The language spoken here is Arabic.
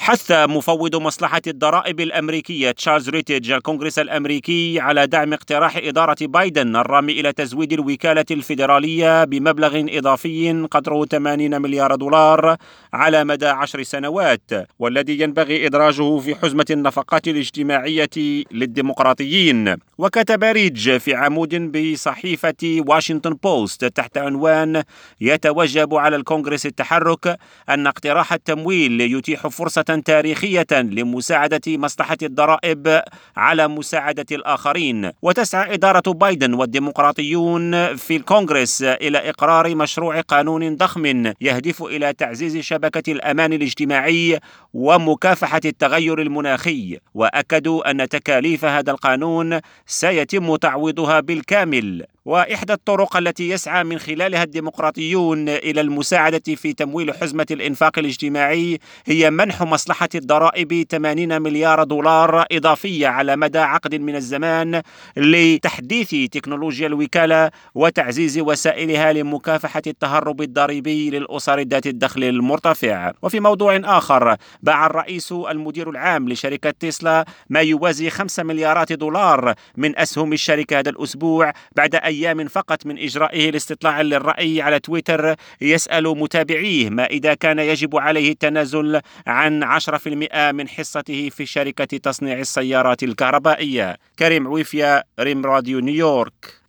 حث مفوض مصلحة الضرائب الأمريكية تشارلز ريتيج الكونغرس الأمريكي على دعم اقتراح إدارة بايدن الرامي إلى تزويد الوكالة الفيدرالية بمبلغ إضافي قدره 80 مليار دولار على مدى 10 سنوات، والذي ينبغي إدراجه في حزمة النفقات الاجتماعية للديمقراطيين. وكتب ريتج في عمود بصحيفة واشنطن بوست تحت عنوان: يتوجب على الكونغرس التحرك أن اقتراح التمويل يتيح فرصة تاريخية لمساعدة مصلحة الضرائب على مساعدة الآخرين. وتسعى إدارة بايدن والديمقراطيون في الكونغرس إلى إقرار مشروع قانون ضخم يهدف إلى تعزيز شبكة الأمان الاجتماعي ومكافحة التغير المناخي، وأكدوا أن تكاليف هذا القانون سيتم تعويضها بالكامل. وإحدى الطرق التي يسعى من خلالها الديمقراطيون إلى المساعدة في تمويل حزمة الإنفاق الاجتماعي هي منح مصلحة الضرائب 80 مليار دولار إضافية على مدى عقد من الزمان لتحديث تكنولوجيا الوكالة وتعزيز وسائلها لمكافحة التهرب الضريبي للأسر ذات الدخل المرتفع. وفي موضوع آخر، باع الرئيس المدير العام لشركة تسلا ما يوازي 5 مليارات دولار من أسهم الشركة هذا الأسبوع بعد أيام فقط من إجرائه لاستطلاع للرأي على تويتر يسأل متابعيه ما إذا كان يجب عليه التنازل عن 10% من حصته في شركة تصنيع السيارات الكهربائية. كريم عويفية، ريم راديو نيويورك.